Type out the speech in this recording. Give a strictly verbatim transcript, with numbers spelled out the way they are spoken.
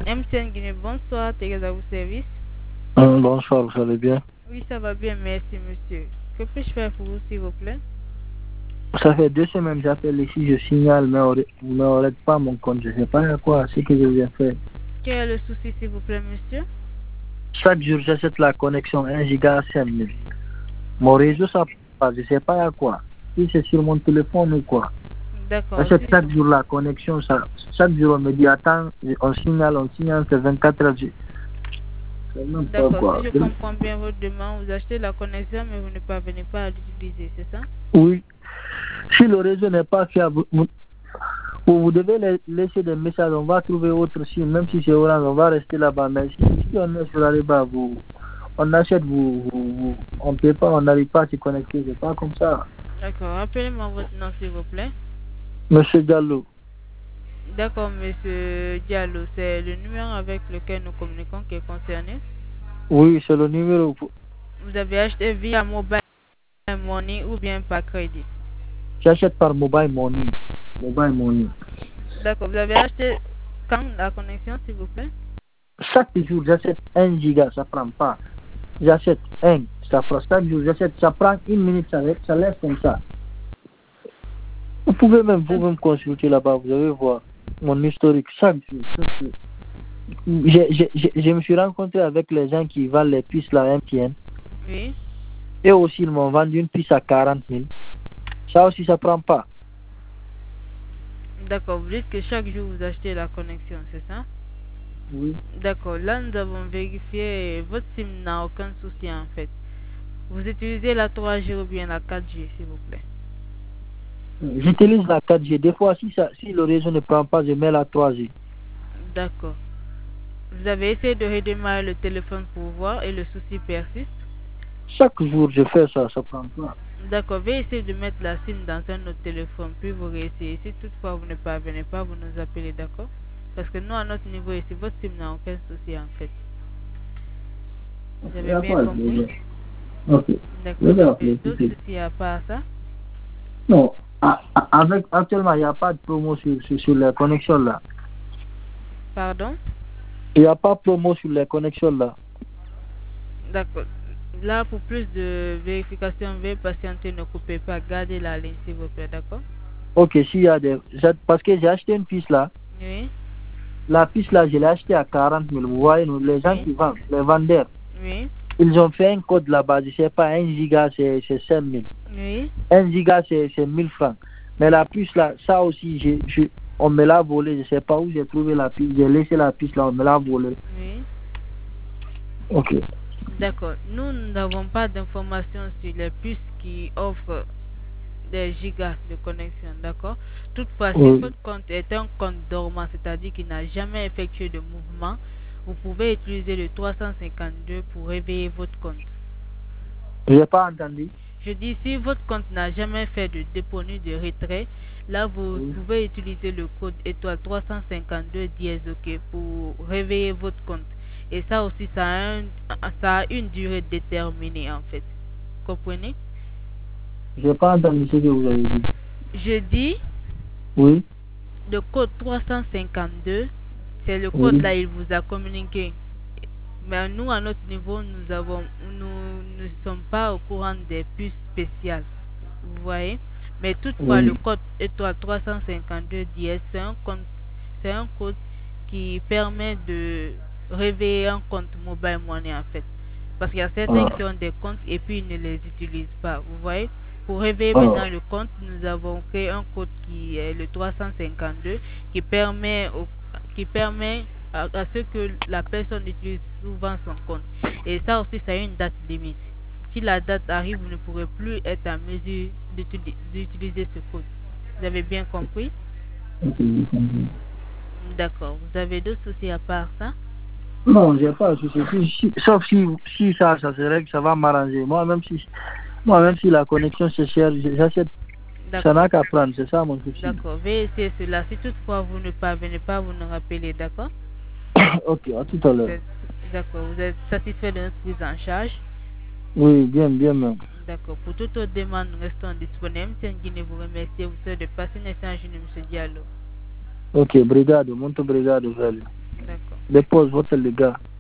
M T N Guinée, bonsoir, Thérèse à vos services. Hum, bonsoir, vous allez bien? Oui, ça va bien, merci monsieur. Que puis-je faire pour vous, s'il vous plaît? Ça fait deux semaines que j'appelle ici, je signale, mais on ne m'arrête pas mon compte. Je ne sais pas à quoi, ce que je viens faire. Quel est le souci, s'il vous plaît, monsieur? Chaque jour, j'achète la connexion un giga à cinq mille. Mon réseau, ça passe, je ne sais pas à quoi. Si c'est sur mon téléphone ou quoi. D'accord. J'achète chaque jour la connexion, ça, chaque jour on me dit attends, on signale, on signale, c'est vingt-quatre heures. D'accord, si je comprends bien votre demande, vous achetez la connexion, mais vous ne parvenez pas à l'utiliser, c'est ça? Oui. Si le réseau n'est pas fiable, vous, vous devez laisser des messages, on va trouver autre signe, même si c'est Orange, on va rester là-bas. Mais si, si on est sur la riba, vous, on achète, vous, vous, vous on ne peut pas, on n'arrive pas à se connecter, c'est pas comme ça. D'accord, rappelez-moi votre nom, s'il vous plaît. Monsieur Diallo. D'accord, monsieur Diallo, c'est le numéro avec lequel nous communiquons qui est concerné? Oui, c'est le numéro. Vous avez acheté via mobile money ou bien par crédit? J'achète par mobile money. Mobile money. D'accord, vous avez acheté quand la connexion, s'il vous plaît? Chaque jour, j'achète un giga, ça prend pas. J'achète un, ça prend chaque jour, j'achète, ça prend une minute, ça, ça laisse comme ça. Vous pouvez même, vous même consulter là-bas, vous allez voir mon historique chaque jour. Chaque jour. Je, je, je, je me suis rencontré avec les gens qui vendent les puces là, M T N. Oui. Et aussi, ils m'ont vendu une puce à quarante mille. Ça aussi, ça prend pas. D'accord, vous dites que chaque jour vous achetez la connexion, c'est ça? Oui. D'accord, là nous avons vérifié, votre SIM n'a aucun souci en fait. Vous utilisez la trois G ou bien la quatre G, s'il vous plaît? J'utilise la quatre G. Des fois, si, ça, si le réseau ne prend pas, je mets la trois G. D'accord. Vous avez essayé de redémarrer le téléphone pour voir et le souci persiste? Chaque jour, je fais ça, ça prend pas. D'accord, veuillez essayer de mettre la SIM dans un autre téléphone, puis vous réessayez. Si toutefois vous ne parvenez pas, vous nous appelez, d'accord? Parce que nous, à notre niveau ici, votre SIM n'a aucun souci en fait. Vous avez bien compris? Ok. D'accord. D'autres soucis à part ça? Non. Avec, actuellement, il n'y a pas de promo sur, sur, sur les connexions là. Pardon? Il n'y a pas de promo sur les connexions là. D'accord. Là, pour plus de vérification, veuillez patienter, ne coupez pas, gardez la ligne s'il vous plaît, d'accord? Ok, s'il y a des... Parce que j'ai acheté une puce là. Oui. La puce là, je l'ai achetée à quarante mille. Vous voyez, nous, les gens oui. qui vendent, les vendeurs. Oui. Ils ont fait un code là-bas, je ne sais pas, un giga c'est cinq mille. Oui. un giga c'est mille francs. Mais la puce là, ça aussi, je, je, on me l'a volé, je ne sais pas où j'ai trouvé la puce. J'ai laissé la puce là, on me l'a volé. Oui. Ok. D'accord. Nous n'avons pas d'informations sur les puces qui offrent des gigas de connexion, d'accord? Toutefois, si oui. votre compte est un compte dormant, c'est-à-dire qu'il n'a jamais effectué de mouvement, vous pouvez utiliser le trois cent cinquante-deux pour réveiller votre compte. Je n'ai pas entendu. Je dis, si votre compte n'a jamais fait de dépôt ni de retrait, là vous oui. pouvez utiliser le code étoile trois cent cinquante-deux dièse OK pour réveiller votre compte. Et ça aussi, ça a, un, ça a une durée déterminée en fait. Comprenez? Je n'ai pas entendu ce que vous avez dit. Je dis, oui. Le code trois cent cinquante-deux, c'est le code oui. là, il vous a communiqué. Mais nous, à notre niveau, nous avons, nous ne sommes pas au courant des puces spéciales. Vous voyez? Mais toutefois, oui. le code étoile trois cent cinquante-deux dièse, c'est un code, c'est un code qui permet de réveiller un compte mobile money en fait. Parce qu'il y a certains ah. qui ont des comptes et puis ils ne les utilisent pas. Vous voyez? Pour réveiller ah. maintenant le compte, nous avons créé un code qui est le trois cent cinquante-deux qui permet, au, qui permet à, à ce que la personne utilise souvent son compte. Et ça aussi, ça a une date limite. Si la date arrive, vous ne pourrez plus être en mesure d'utiliser ce code. Vous avez bien compris? Oui. D'accord. Vous avez d'autres soucis à part ça? Non, j'ai pas de soucis. Si, sauf si, si ça, ça serait que ça va m'arranger. Moi, même si, moi, même si la connexion c'est cher, j'achète. Ça n'a qu'à prendre, c'est ça mon souci. D'accord. Veuillez essayer cela. Si toutefois vous ne parvenez pas, vous nous rappelez, d'accord? Ok, à tout à l'heure. D'accord. Vous êtes satisfait de notre prise en charge? Oui, bien, bien même. D'accord. Pour toute autre demande, nous restons disponibles. M T N Guinée vous remercie. Vous souhaite de passer un échange, M. Diallo. Ok, obrigado, muito obrigado, velho. D'accord. dépose votre les gars.